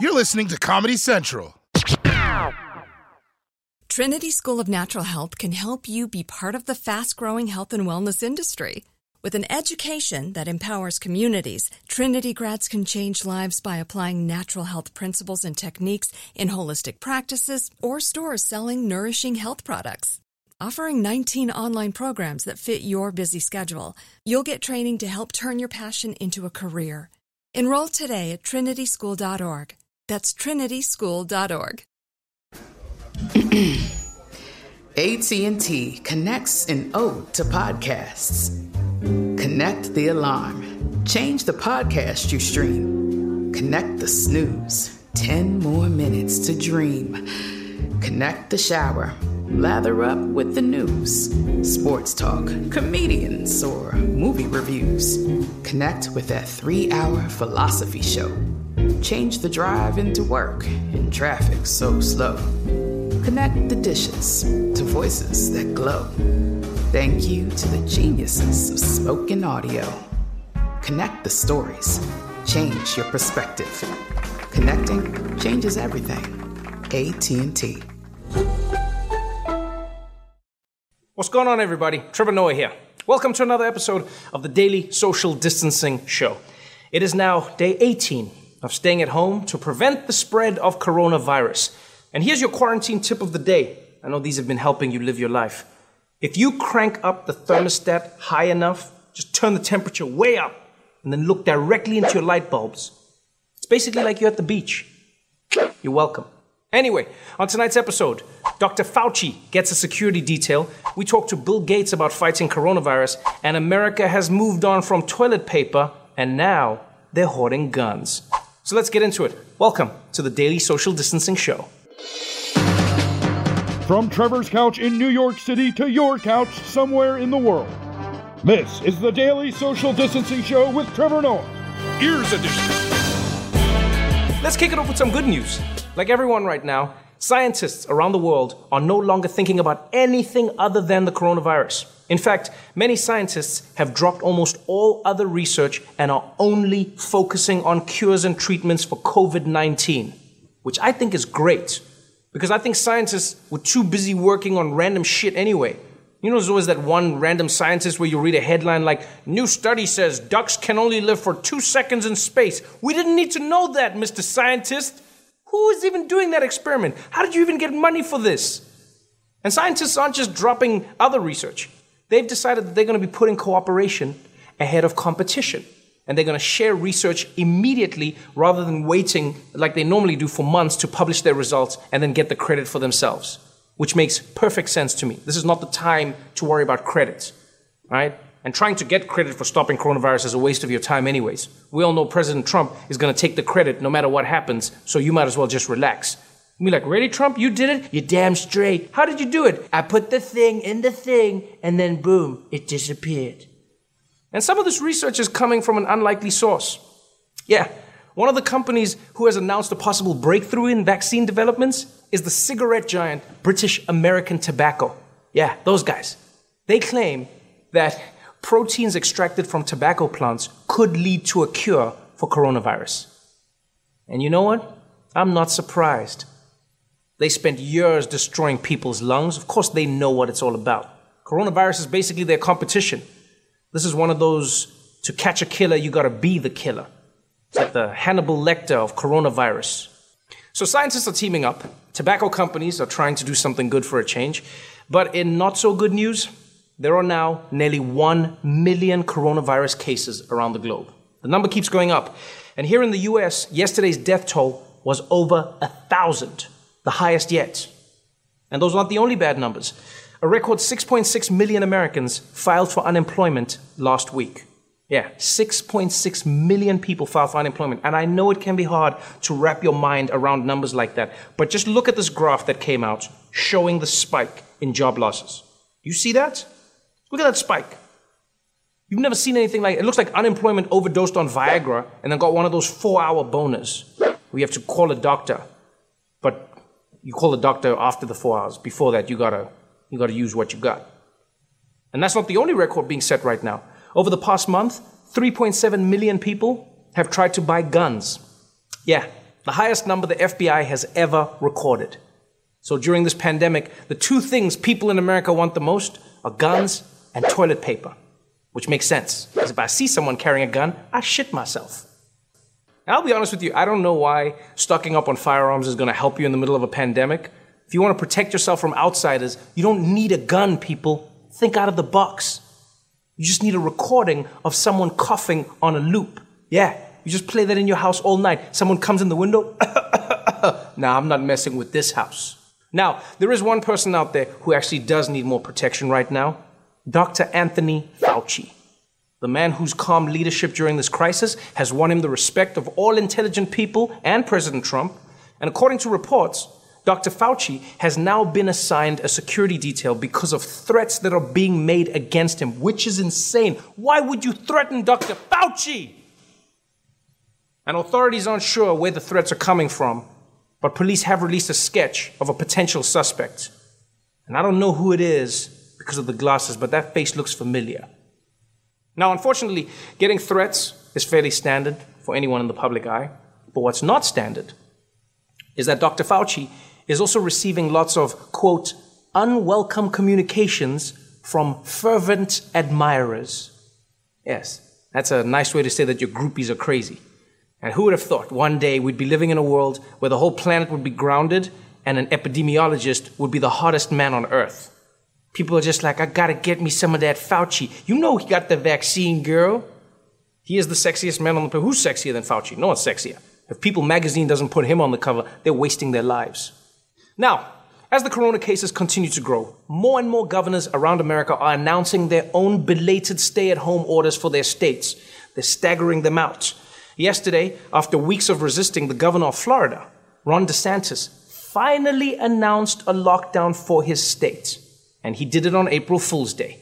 You're listening to Comedy Central. Trinity School of Natural Health can help you be part of the fast-growing health and wellness industry. With an education that empowers communities, Trinity grads can change lives by applying natural health principles and techniques in holistic practices or stores selling nourishing health products. Offering 19 online programs that fit your busy schedule, you'll get training to help turn your passion into a career. Enroll today at trinityschool.org. That's trinityschool.org. AT&T connects an ode to podcasts. Connect the alarm. Change the podcast you stream. Connect the snooze. 10 more minutes to dream. Connect the shower. Lather up with the news. Sports talk, comedians, or movie reviews. Connect with that 3-hour philosophy show. Change the drive into work in traffic so slow. Connect the dishes to voices that glow. Thank you to the geniuses of spoken audio. Connect the stories. Change your perspective. Connecting changes everything. AT&T. What's going on, everybody? Trevor Noah here. Welcome to another episode of the Daily Social Distancing Show. It is now day 18 of staying at home to prevent the spread of coronavirus. And here's your quarantine tip of the day. I know these have been helping you live your life. If you crank up the thermostat high enough, just turn the temperature way up and then look directly into your light bulbs. It's basically like you're at the beach. You're welcome. Anyway, on tonight's episode, Dr. Fauci gets a security detail. We talk to Bill Gates about fighting coronavirus, and America has moved on from toilet paper, and now they're hoarding guns. So let's get into it. Welcome to the Daily Social Distancing Show. From Trevor's couch in New York City to your couch somewhere in the world. This is the Daily Social Distancing Show with Trevor Noah. Ears Edition. Let's kick it off with some good news. Like everyone right now, scientists around the world are no longer thinking about anything other than the coronavirus. In fact, many scientists have dropped almost all other research and are only focusing on cures and treatments for COVID-19, which I think is great. Because I think scientists were too busy working on random shit anyway. You know, there's always that one random scientist where you read a headline like, "New study says ducks can only live for 2 seconds in space." We didn't need to know that, Mr. Scientist. Who is even doing that experiment? How did you even get money for this? And scientists aren't just dropping other research. They've decided that they're going to be putting cooperation ahead of competition. And they're going to share research immediately rather than waiting like they normally do for months to publish their results and then get the credit for themselves, which makes perfect sense to me. This is not the time to worry about credits, right? And trying to get credit for stopping coronavirus is a waste of your time anyways. We all know President Trump is going to take the credit no matter what happens, so you might as well just relax. You'll be like, "Really, Trump? You did it? You're damn straight. How did you do it?" "I put the thing in the thing, and then boom, it disappeared." And some of this research is coming from an unlikely source. Yeah, one of the companies who has announced a possible breakthrough in vaccine developments is the cigarette giant British American Tobacco. Yeah, those guys. They claim that proteins extracted from tobacco plants could lead to a cure for coronavirus. And you know what? I'm not surprised. They spent years destroying people's lungs. Of course, they know what it's all about. Coronavirus is basically their competition. This is one of those, to catch a killer, you gotta be the killer. It's like the Hannibal Lecter of coronavirus. So scientists are teaming up. Tobacco companies are trying to do something good for a change. But in not so good news, there are now nearly 1 million coronavirus cases around the globe. The number keeps going up. And here in the US, yesterday's death toll was over 1,000, the highest yet. And those aren't the only bad numbers. A record 6.6 million Americans filed for unemployment last week. Yeah, 6.6 million people filed for unemployment. And I know it can be hard to wrap your mind around numbers like that. But just look at this graph that came out showing the spike in job losses. You see that? Look at that spike. You've never seen anything like it. It looks like unemployment overdosed on Viagra and then got one of those 4-hour boners where you have to call a doctor. But you call the doctor after the 4 hours. Before that, you gotta use what you got. And that's not the only record being set right now. Over the past month, 3.7 million people have tried to buy guns. Yeah, the highest number the FBI has ever recorded. So during this pandemic, the two things people in America want the most are guns and toilet paper, which makes sense, because if I see someone carrying a gun, I shit myself. And I'll be honest with you, I don't know why stocking up on firearms is going to help you in the middle of a pandemic. If you want to protect yourself from outsiders, you don't need a gun, people. Think out of the box. You just need a recording of someone coughing on a loop. Yeah, you just play that in your house all night. Someone comes in the window. Nah, I'm not messing with this house. Now, there is one person out there who actually does need more protection right now. Dr. Anthony Fauci. The man whose calm leadership during this crisis has won him the respect of all intelligent people and President Trump. And according to reports, Dr. Fauci has now been assigned a security detail because of threats that are being made against him, which is insane. Why would you threaten Dr. Fauci? And authorities aren't sure where the threats are coming from, but police have released a sketch of a potential suspect. And I don't know who it is because of the glasses, but that face looks familiar. Now, unfortunately, getting threats is fairly standard for anyone in the public eye. But what's not standard is that Dr. Fauci is also receiving lots of, quote, unwelcome communications from fervent admirers. Yes, that's a nice way to say that your groupies are crazy. And who would have thought one day we'd be living in a world where the whole planet would be grounded and an epidemiologist would be the hottest man on earth? People are just like, I gotta get me some of that Fauci. You know he got the vaccine, girl. He is the sexiest man on the planet. Who's sexier than Fauci? No one's sexier. If People magazine doesn't put him on the cover, they're wasting their lives. Now, as the corona cases continue to grow, more and more governors around America are announcing their own belated stay-at-home orders for their states. They're staggering them out. Yesterday, after weeks of resisting, the governor of Florida, Ron DeSantis, finally announced a lockdown for his state. And he did it on April Fool's Day.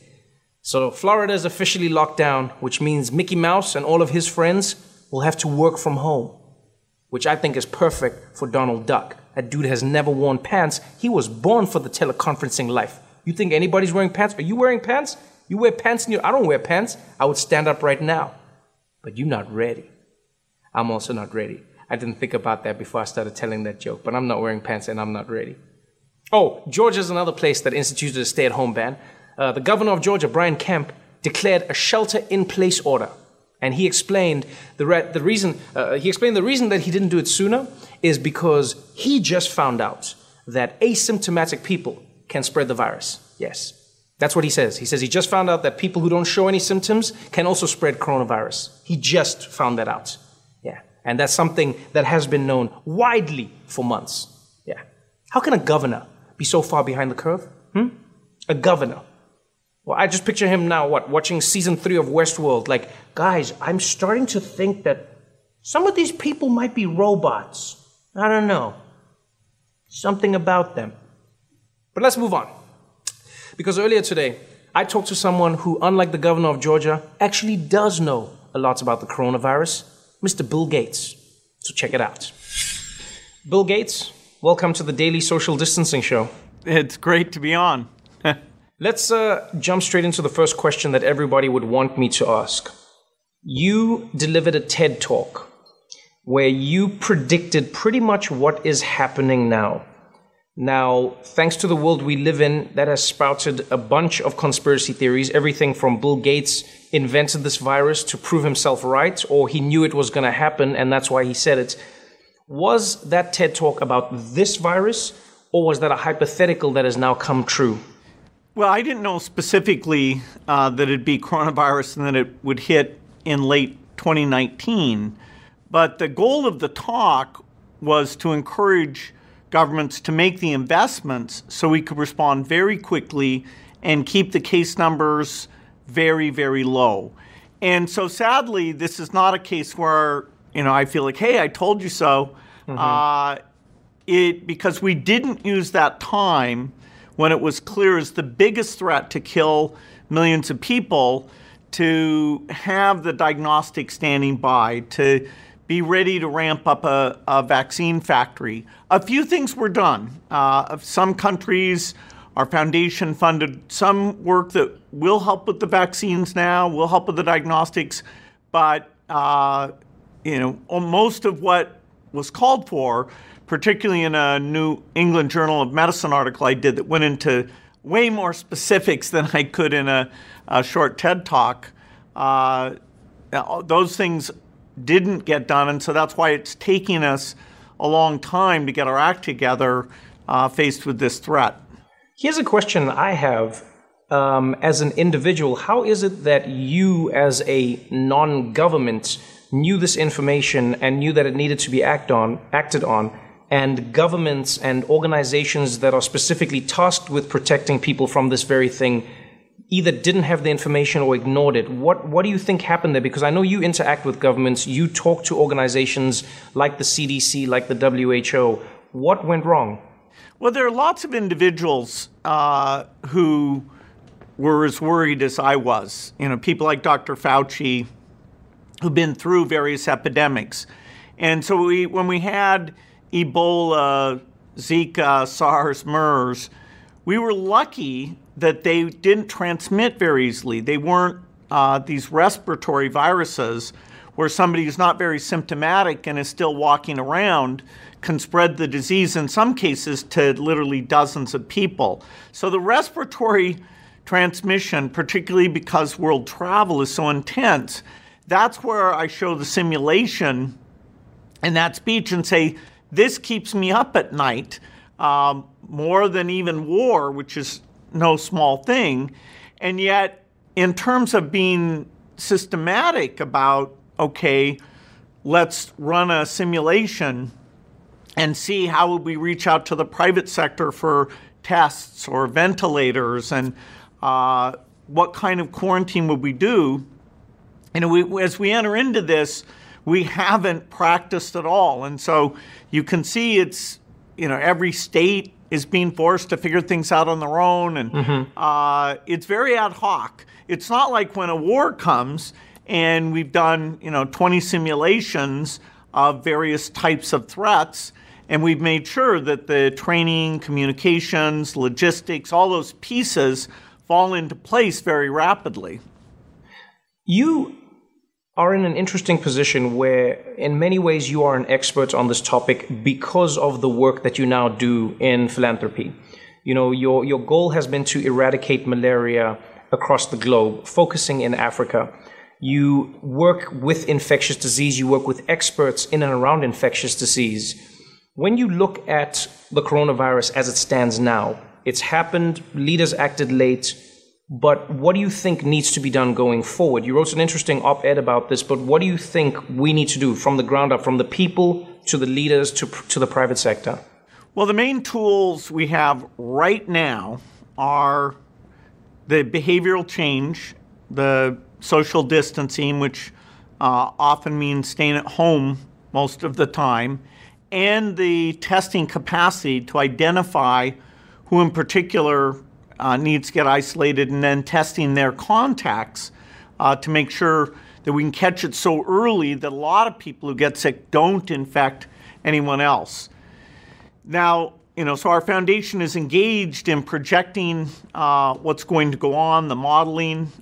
So Florida is officially locked down, which means Mickey Mouse and all of his friends will have to work from home, which I think is perfect for Donald Duck. That dude has never worn pants. He was born for the teleconferencing life. You think anybody's wearing pants? Are you wearing pants? You wear pants in your... I don't wear pants. I would stand up right now. But you're not ready. I'm also not ready. I didn't think about that before I started telling that joke, but I'm not wearing pants and I'm not ready. Oh, Georgia is another place that instituted a stay-at-home ban. The governor of Georgia, Brian Kemp, declared a shelter-in-place order. And he explained the reason that he didn't do it sooner is because he just found out that asymptomatic people can spread the virus. Yes, that's what he says. He says he just found out that people who don't show any symptoms can also spread coronavirus. He just found that out. Yeah, and that's something that has been known widely for months. Yeah. How can a governor be so far behind the curve? A governor. Well, I just picture him now, watching season 3 of Westworld. Like, guys, I'm starting to think that some of these people might be robots. I don't know. Something about them. But let's move on. Because earlier today, I talked to someone who, unlike the governor of Georgia, actually does know a lot about the coronavirus, Mr. Bill Gates. So check it out. Bill Gates, welcome to the Daily Social Distancing Show. It's great to be on. Let's jump straight into the first question that everybody would want me to ask. You delivered a TED Talk where you predicted pretty much what is happening now. Now, thanks to the world we live in, that has sprouted a bunch of conspiracy theories, everything from Bill Gates invented this virus to prove himself right, or he knew it was going to happen and that's why he said it. Was that TED Talk about this virus, or was that a hypothetical that has now come true? Well, I didn't know specifically that it'd be coronavirus and that it would hit in late 2019. But the goal of the talk was to encourage governments to make the investments so we could respond very quickly and keep the case numbers very, very low. And so sadly, this is not a case where, I feel like, hey, I told you so. Because we didn't use that time when it was clear as the biggest threat to kill millions of people, to have the diagnostic standing by, to be ready to ramp up a vaccine factory. A few things were done. Some countries, our foundation funded some work that will help with the vaccines now, will help with the diagnostics, but most of what was called for, particularly in a New England Journal of Medicine article I did that went into way more specifics than I could in a short TED Talk. Those things didn't get done, and so that's why it's taking us a long time to get our act together faced with this threat. Here's a question I have. As an individual, how is it that you, as a non-government, knew this information and knew that it needed to be acted on, and governments and organizations that are specifically tasked with protecting people from this very thing either didn't have the information or ignored it? What do you think happened there? Because I know you interact with governments, you talk to organizations like the CDC, like the WHO. What went wrong? Well, there are lots of individuals who were as worried as I was. People like Dr. Fauci, who've been through various epidemics. And so when we had Ebola, Zika, SARS, MERS, we were lucky that they didn't transmit very easily. They weren't these respiratory viruses where somebody who's not very symptomatic and is still walking around can spread the disease in some cases to literally dozens of people. So the respiratory transmission, particularly because world travel is so intense, that's where I show the simulation in that speech and say, this keeps me up at night more than even war, which is no small thing. And yet, in terms of being systematic about, okay, let's run a simulation and see how would we reach out to the private sector for tests or ventilators, and what kind of quarantine would we do? And as we enter into this, we haven't practiced at all. And so you can see it's, every state is being forced to figure things out on their own. And it's very ad hoc. It's not like when a war comes and we've done, 20 simulations of various types of threats, and we've made sure that the training, communications, logistics, all those pieces fall into place very rapidly. You are in an interesting position where, in many ways, you are an expert on this topic because of the work that you now do in philanthropy. Your goal has been to eradicate malaria across the globe, focusing in Africa. You work with infectious disease. You work with experts in and around infectious disease. When you look at the coronavirus as it stands now, it's happened, leaders acted late, but what do you think needs to be done going forward? You wrote an interesting op-ed about this, but what do you think we need to do from the ground up, from the people to the leaders to the private sector? Well, the main tools we have right now are the behavioral change, the social distancing, which often means staying at home most of the time, and the testing capacity to identify who in particular needs to get isolated, and then testing their contacts to make sure that we can catch it so early that a lot of people who get sick don't infect anyone else. Now, so our foundation is engaged in projecting what's going to go on, the modeling.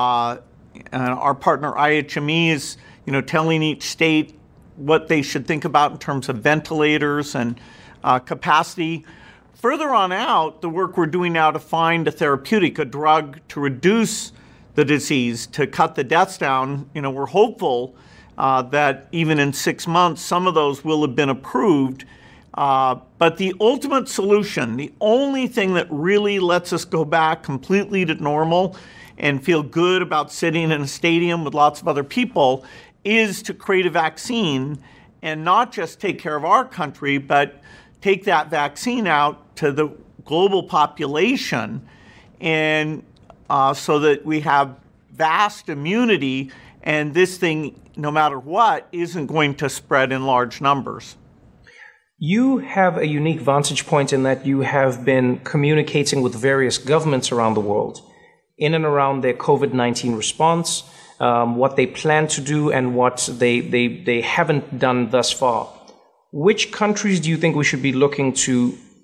Our partner IHME is, telling each state what they should think about in terms of ventilators and capacity. Further on out, the work we're doing now to find a therapeutic, a drug to reduce the disease, to cut the deaths down, we're hopeful that even in 6 months, some of those will have been approved. But the ultimate solution, the only thing that really lets us go back completely to normal and feel good about sitting in a stadium with lots of other people, is to create a vaccine and not just take care of our country, but take that vaccine out to the global population, and so that we have vast immunity, and this thing, no matter what, isn't going to spread in large numbers. You have a unique vantage point in that you have been communicating with various governments around the world in and around their COVID-19 response, what they plan to do and what they haven't done thus far. Which countries do you think we should be looking to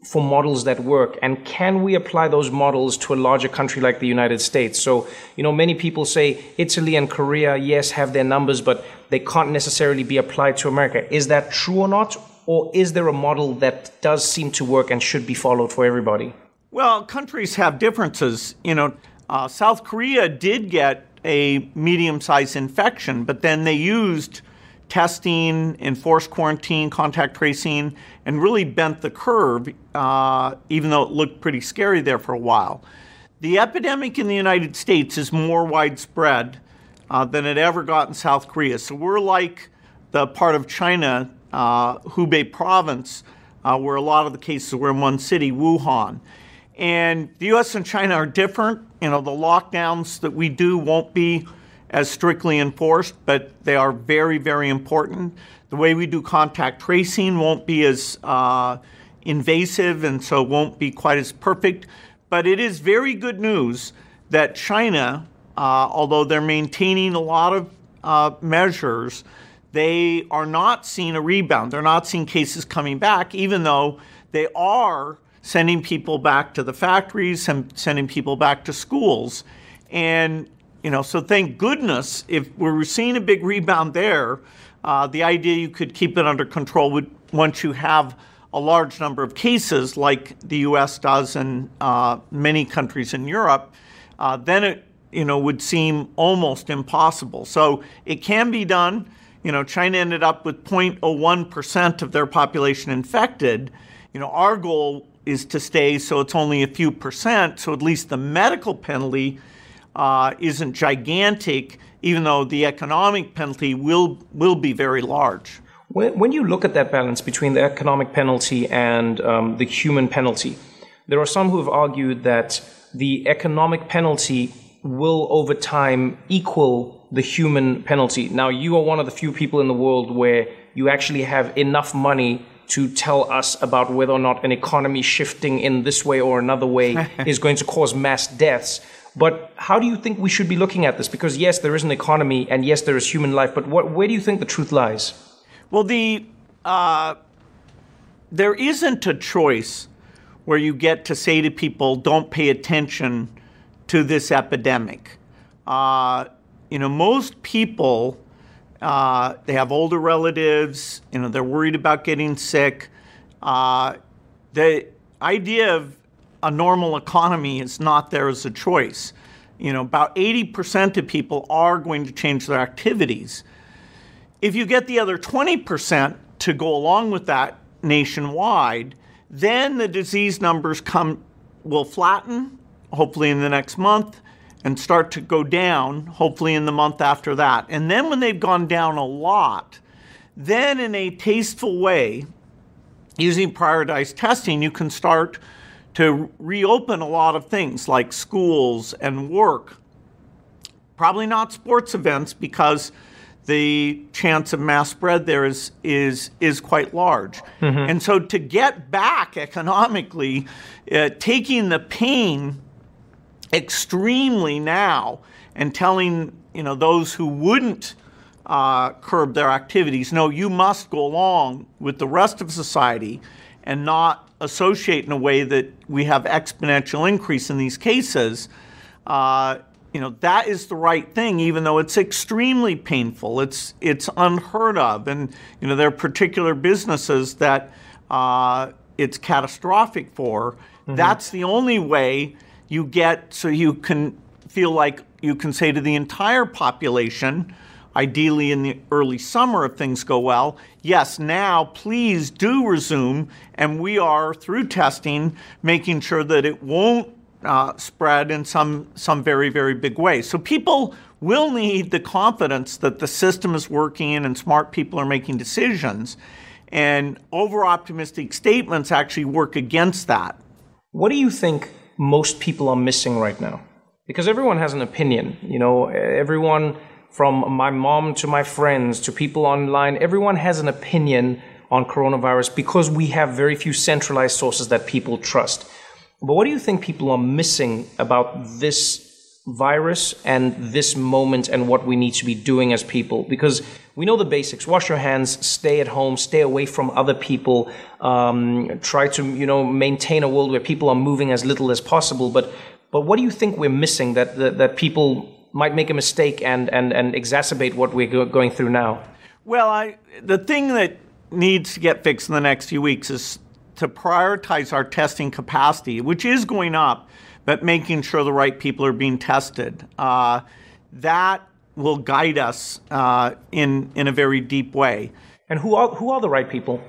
for models that work? And can we apply those models to a larger country like the United States? So, many people say Italy and Korea, yes, have their numbers, but they can't necessarily be applied to America. Is that true or not? Or is there a model that does seem to work and should be followed for everybody? Well, countries have differences. South Korea did get a medium-sized infection, but then they used testing, enforced quarantine, contact tracing, and really bent the curve, even though it looked pretty scary there for a while. The epidemic in the United States is more widespread than it ever got in South Korea. So we're like the part of China, Hubei province, where a lot of the cases were in one city, Wuhan. And the U.S. and China are different. The lockdowns that we do won't be as strictly enforced, but they are very, very important. The way we do contact tracing won't be as invasive, and so won't be quite as perfect. But it is very good news that China, although they're maintaining a lot of measures, they are not seeing a rebound. They're not seeing cases coming back, even though they are sending people back to the factories and sending people back to schools. And so thank goodness, if we're seeing a big rebound there, the idea you could keep it under control would, once you have a large number of cases like the U.S. does and many countries in Europe, then it would seem almost impossible. So it can be done. China ended up with 0.01% of their population infected. Our goal is to stay so it's only a few percent, so at least the medical penalty isn't gigantic, even though the economic penalty will be very large. When you look at that balance between the economic penalty and the human penalty, there are some who have argued that the economic penalty will over time equal the human penalty. Now, you are one of the few people in the world where you actually have enough money to tell us about whether or not an economy shifting in this way or another way is going to cause mass deaths. But how do you think we should be looking at this? Because yes, there is an economy and yes, there is human life, but where do you think the truth lies? Well, there isn't a choice where you get to say to people, don't pay attention to this epidemic. Most people, they have older relatives, they're worried about getting sick. The idea of a normal economy is not there as a choice. About 80% of people are going to change their activities. If you get the other 20% to go along with that nationwide, then the disease numbers will flatten, hopefully in the next month, and start to go down, hopefully in the month after that. And then when they've gone down a lot, then in a tasteful way, using prioritized testing, you can start to reopen a lot of things like schools and work. Probably not sports events because the chance of mass spread there is quite large. Mm-hmm. And so to get back economically, taking the pain extremely now and telling those who wouldn't curb their activities, no, you must go along with the rest of society and not associate in a way that we have exponential increase in these cases, that is the right thing, even though it's extremely painful. It's unheard of. And, there are particular businesses that it's catastrophic for. Mm-hmm. That's the only way you get so you can feel like you can say to the entire population, ideally in the early summer if things go well, yes, now please do resume, and we are, through testing, making sure that it won't spread in some very, very big way. So people will need the confidence that the system is working and smart people are making decisions, and over-optimistic statements actually work against that. What do you think most people are missing right now? Because everyone has an opinion, everyone from my mom to my friends to people online, everyone has an opinion on coronavirus because we have very few centralized sources that people trust. But what do you think people are missing about this virus and this moment and what we need to be doing as people? Because we know the basics. Wash your hands, stay at home, stay away from other people, try to, maintain a world where people are moving as little as possible. But what do you think we're missing that people might make a mistake and exacerbate what we're going through now? Well, the thing that needs to get fixed in the next few weeks is to prioritize our testing capacity, which is going up, but making sure the right people are being tested. That will guide us in a very deep way. And who are the right people?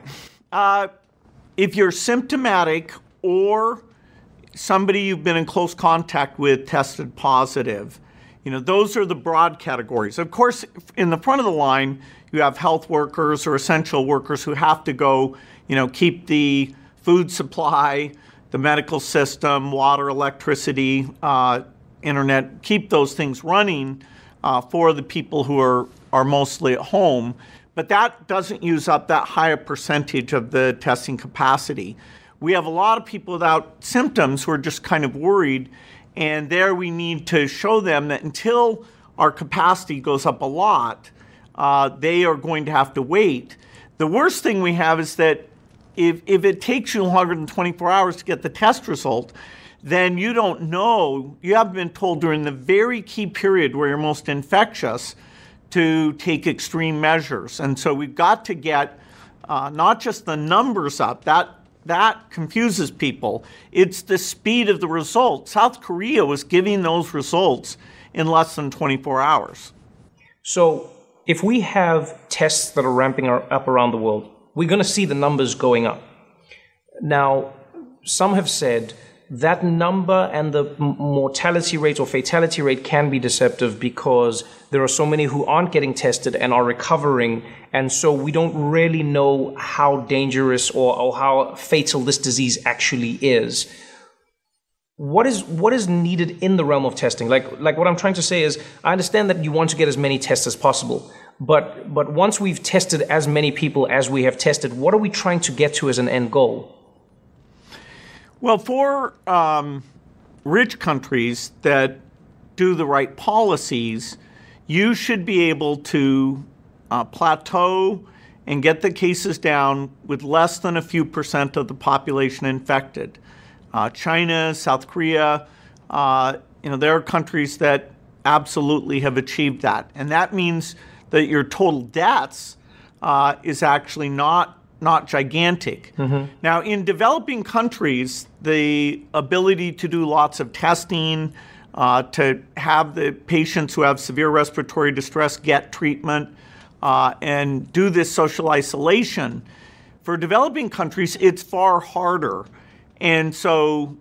If you're symptomatic or somebody you've been in close contact with tested positive, those are the broad categories. Of course, in the front of the line, you have health workers or essential workers who have to go, keep the food supply, the medical system, water, electricity, internet, keep those things running for the people who are mostly at home. But that doesn't use up that high a percentage of the testing capacity. We have a lot of people without symptoms who are just kind of worried, and there we need to show them that until our capacity goes up a lot, they are going to have to wait. The worst thing we have is that if it takes you longer than 24 hours to get the test result, then you don't know, you haven't been told during the very key period where you're most infectious to take extreme measures. And so we've got to get not just the numbers up, that confuses people. It's the speed of the results. South Korea was giving those results in less than 24 hours. So if we have tests that are ramping up around the world, we're going to see the numbers going up. Now, some have said that number and the mortality rate or fatality rate can be deceptive because there are so many who aren't getting tested and are recovering, and so we don't really know how dangerous or how fatal this disease actually is. What is needed in the realm of testing? Like what I'm trying to say is, I understand that you want to get as many tests as possible, but once we've tested as many people as we have tested, what are we trying to get to as an end goal? Well, for rich countries that do the right policies, you should be able to plateau and get the cases down with less than a few percent of the population infected. China, South Korea, there are countries that absolutely have achieved that. And that means that your total deaths is actually not gigantic. Mm-hmm. Now, in developing countries, the ability to do lots of testing, to have the patients who have severe respiratory distress get treatment, and do this social isolation, for developing countries, it's far harder. And so,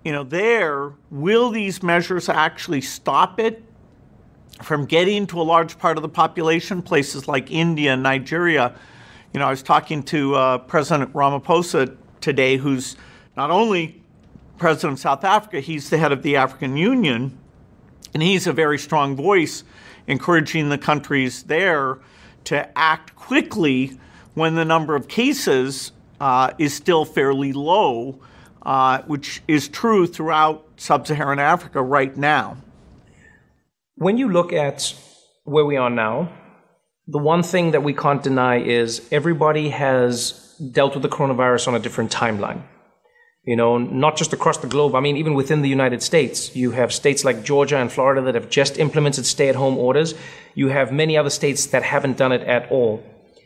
will these measures actually stop it from getting to a large part of the population? Places like India and Nigeria. I was talking to President Ramaphosa today, who's not only president of South Africa, he's the head of the African Union, and he's a very strong voice encouraging the countries there to act quickly when the number of cases is still fairly low, which is true throughout sub-Saharan Africa right now. When you look at where we are now, the one thing that we can't deny is everybody has dealt with the coronavirus on a different timeline. Not just across the globe. I mean, even within the United States, you have states like Georgia and Florida that have just implemented stay-at-home orders. You have many other states that haven't done it at all.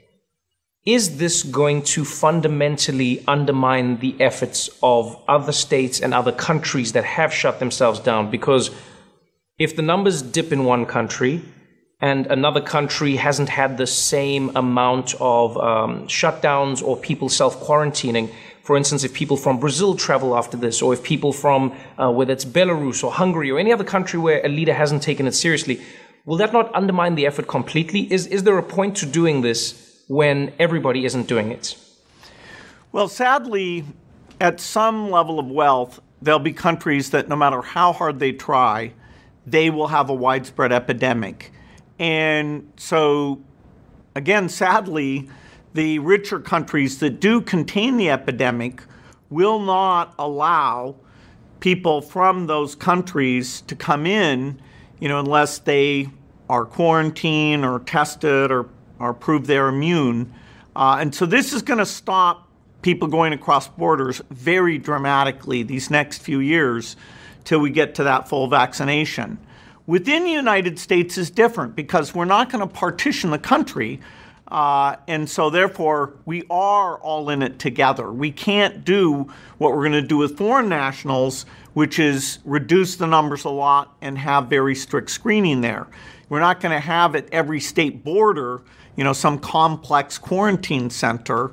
Is this going to fundamentally undermine the efforts of other states and other countries that have shut themselves down? Because if the numbers dip in one country and another country hasn't had the same amount of shutdowns or people self-quarantining, for instance, if people from Brazil travel after this, or if people from, whether it's Belarus or Hungary or any other country where a leader hasn't taken it seriously, will that not undermine the effort completely? Is there a point to doing this when everybody isn't doing it? Well, sadly, at some level of wealth, there'll be countries that no matter how hard they try, they will have a widespread epidemic. And so, again, sadly, the richer countries that do contain the epidemic will not allow people from those countries to come in, unless they are quarantined or tested or prove they're immune. And so this is going to stop people going across borders very dramatically these next few years till we get to that full vaccination. Within the United States is different because we're not going to partition the country. And so therefore, we are all in it together. We can't do what we're going to do with foreign nationals, which is reduce the numbers a lot and have very strict screening there. We're not going to have at every state border, some complex quarantine center.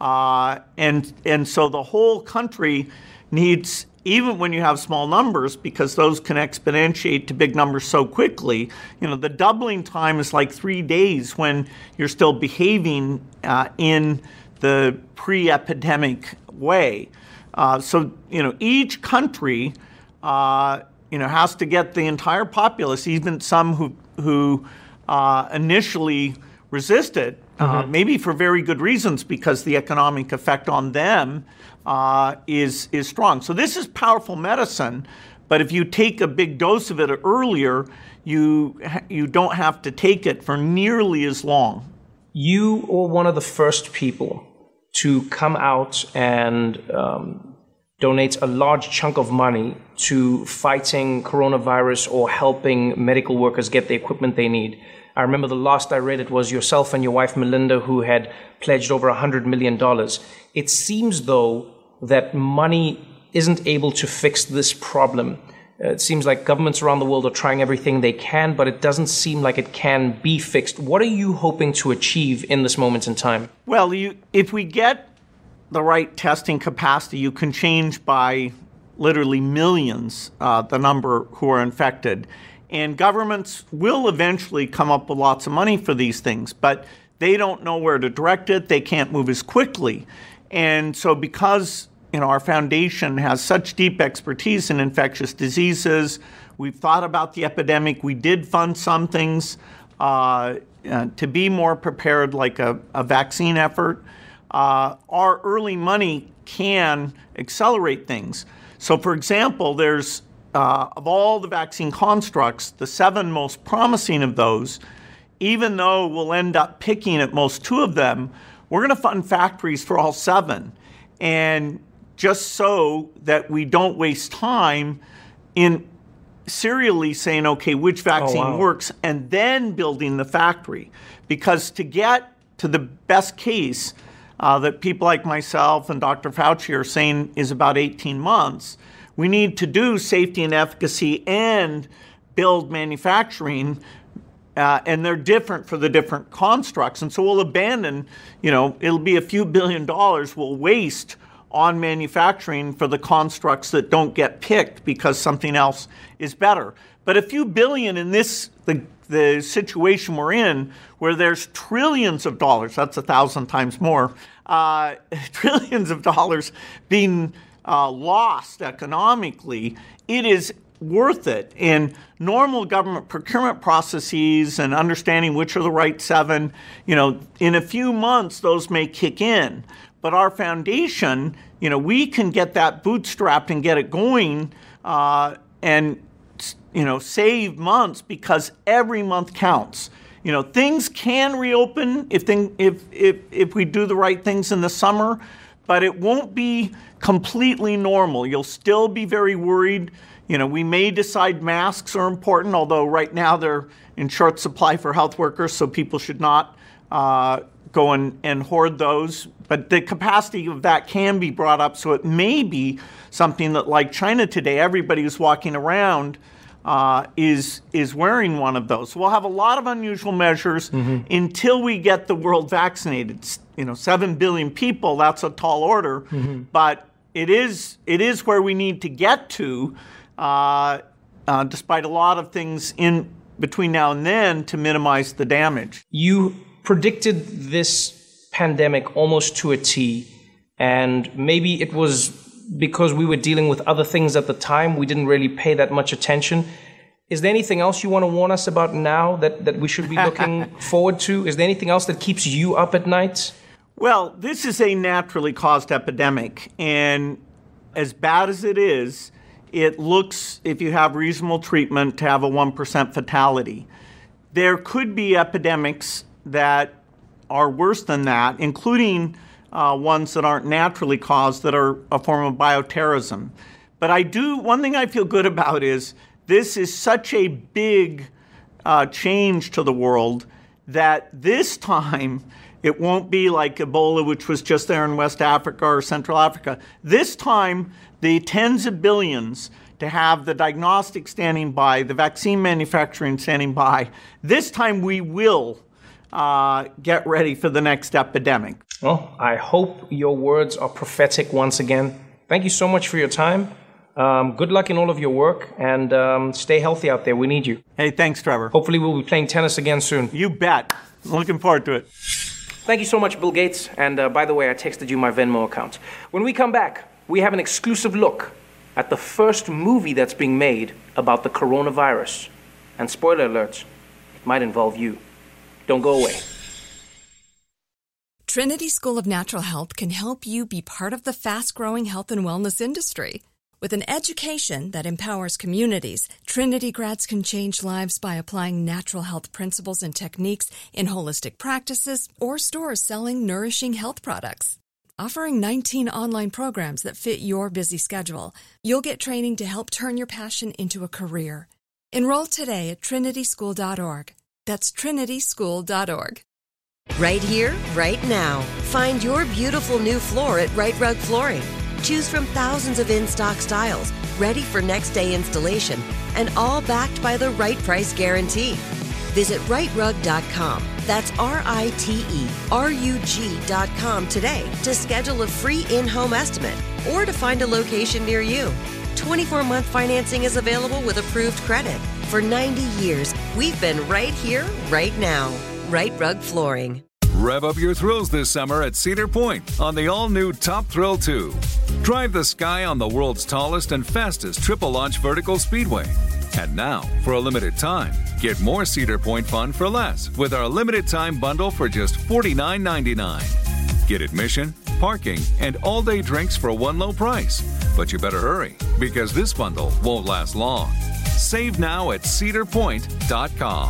And so the whole country needs, even when you have small numbers, because those can exponentiate to big numbers so quickly, the doubling time is like 3 days when you're still behaving in the pre-epidemic way. So each country, has to get the entire populace, even some who initially resisted, maybe for very good reasons, because the economic effect on them is strong. So this is powerful medicine, but if you take a big dose of it earlier, you don't have to take it for nearly as long. You were one of the first people to come out and donate a large chunk of money to fighting coronavirus or helping medical workers get the equipment they need. I remember the last I read it was yourself and your wife, Melinda, who had pledged over $100 million. It seems, though, that money isn't able to fix this problem. It seems like governments around the world are trying everything they can, but it doesn't seem like it can be fixed. What are you hoping to achieve in this moment in time? Well, if we get the right testing capacity, you can change by literally millions the number who are infected. And governments will eventually come up with lots of money for these things, but they don't know where to direct it. They can't move as quickly. And so because our foundation has such deep expertise in infectious diseases, we've thought about the epidemic. We did fund some things to be more prepared, like a vaccine effort. Our early money can accelerate things. So, for example, there's of all the vaccine constructs, the 7 most promising of those, even though we'll end up picking at most 2 of them, we're going to fund factories for all 7. And just so that we don't waste time in serially saying, okay, which vaccine works, and then building the factory. Because to get to the best case that people like myself and Dr. Fauci are saying is about 18 months, we need to do safety and efficacy and build manufacturing, and they're different for the different constructs. And so we'll abandon, it'll be a few $1 billion we'll waste on manufacturing for the constructs that don't get picked because something else is better. But a few billion in the situation we're in, where there's trillions of dollars, that's 1,000 times more, trillions of dollars being lost economically, it is worth it. And normal government procurement processes and understanding which are the right 7, in a few months those may kick in. But our foundation, we can get that bootstrapped and get it going and save months, because every month counts. Things can reopen if we do the right things in the summer, but it won't be completely normal. You'll still be very worried. We may decide masks are important, although right now they're in short supply for health workers, so people should not go and hoard those. But the capacity of that can be brought up, so it may be something that, like China today, everybody who's walking around is wearing one of those. So we'll have a lot of unusual measures until we get the world vaccinated. 7 billion people, that's a tall order, but it is where we need to get to, despite a lot of things in between now and then, to minimize the damage. You predicted this pandemic almost to a T, and maybe it was because we were dealing with other things at the time. We didn't really pay that much attention. Is there anything else you want to warn us about now that we should be looking forward to? Is there anything else that keeps you up at night? Well, this is a naturally caused epidemic, and as bad as it is, it looks, if you have reasonable treatment, to have a 1% fatality. There could be epidemics that are worse than that, including ones that aren't naturally caused, that are a form of bioterrorism. But one thing I feel good about is this is such a big change to the world that this time it won't be like Ebola, which was just there in West Africa or Central Africa. This time, the tens of billions to have the diagnostic standing by, the vaccine manufacturing standing by, this time we will get ready for the next epidemic. Well, I hope your words are prophetic once again. Thank you so much for your time. Good luck in all of your work, and stay healthy out there. We need you. Hey, thanks, Trevor. Hopefully we'll be playing tennis again soon. You bet. Looking forward to it. Thank you so much, Bill Gates. And by the way, I texted you my Venmo account. When we come back, we have an exclusive look at the first movie that's being made about the coronavirus. And spoiler alert, it might involve you. Don't go away. Trinity School of Natural Health can help you be part of the fast-growing health and wellness industry. With an education that empowers communities, Trinity grads can change lives by applying natural health principles and techniques in holistic practices or stores selling nourishing health products. Offering 19 online programs that fit your busy schedule, you'll get training to help turn your passion into a career. Enroll today at trinityschool.org. That's trinityschool.org. Right here, right now. Find your beautiful new floor at Right Rug Flooring. Choose from thousands of in-stock styles, ready for next day installation, and all backed by the right price guarantee. Visit rightrug.com. That's RITERUG.com today to schedule a free in-home estimate or to find a location near you. 24-month financing is available with approved credit. For 90 years, we've been right here, right now. Right Rug Flooring. Rev up your thrills this summer at Cedar Point on the all-new Top Thrill 2. Drive the sky on the world's tallest and fastest triple-launch vertical speedway. And now, for a limited time, get more Cedar Point fun for less with our limited-time bundle for just $49.99. Get admission, parking, and all-day drinks for one low price. But you better hurry, because this bundle won't last long. Save now at cedarpoint.com.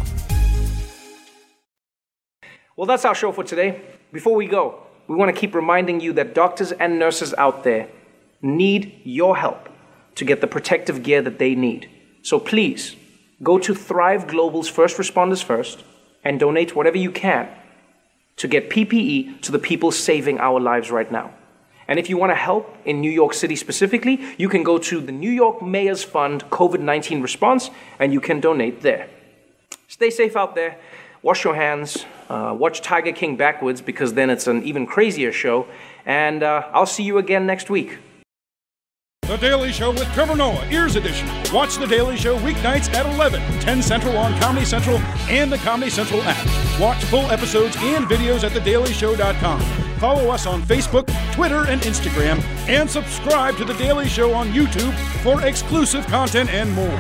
Well, that's our show for today. Before we go, we want to keep reminding you that doctors and nurses out there need your help to get the protective gear that they need. So please, go to Thrive Global's First Responders First and donate whatever you can to get PPE to the people saving our lives right now. And if you want to help in New York City specifically, you can go to the New York Mayor's Fund COVID-19 response and you can donate there. Stay safe out there. Wash your hands. Watch Tiger King backwards because then it's an even crazier show. And I'll see you again next week. The Daily Show with Trevor Noah, Ears Edition. Watch The Daily Show weeknights at 11, 10 Central on Comedy Central and the Comedy Central app. Watch full episodes and videos at thedailyshow.com. Follow us on Facebook, Twitter, and Instagram. And subscribe to The Daily Show on YouTube for exclusive content and more.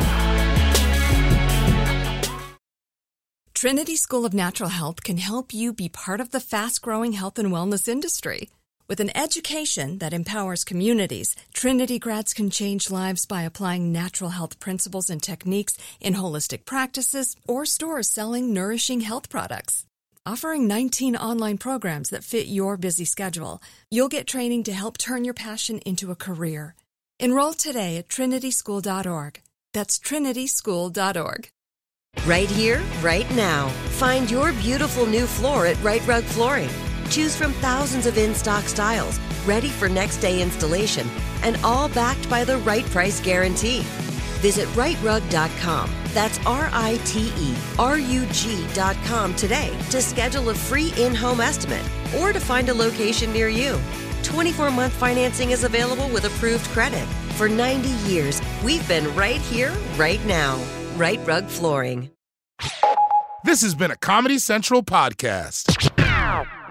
Trinity School of Natural Health can help you be part of the fast-growing health and wellness industry. With an education that empowers communities, Trinity grads can change lives by applying natural health principles and techniques in holistic practices or stores selling nourishing health products. Offering 19 online programs that fit your busy schedule, you'll get training to help turn your passion into a career. Enroll today at trinityschool.org. That's trinityschool.org. Right here, right now. Find your beautiful new floor at Right Rug Flooring. Choose from thousands of in-stock styles, ready for next day installation, and all backed by the right price guarantee. Visit rightrug.com. That's RITERUG.com today to schedule a free in-home estimate or to find a location near you. 24-month financing is available with approved credit. For 90 years, we've been right here, right now. Right Rug Flooring. This has been a Comedy Central podcast.